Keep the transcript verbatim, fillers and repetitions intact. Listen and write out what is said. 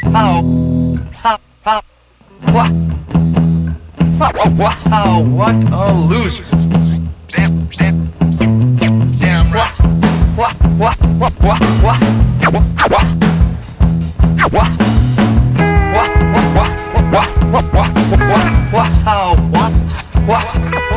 Wow. Wow. Wow. Wow. What a loser. Damn, damn, damn right. Wow. Wow. Wow. Wow. Wow. Wow. Wow. Wow. Wow. Wow. Wow. Wow. Wow. Wow. Wow.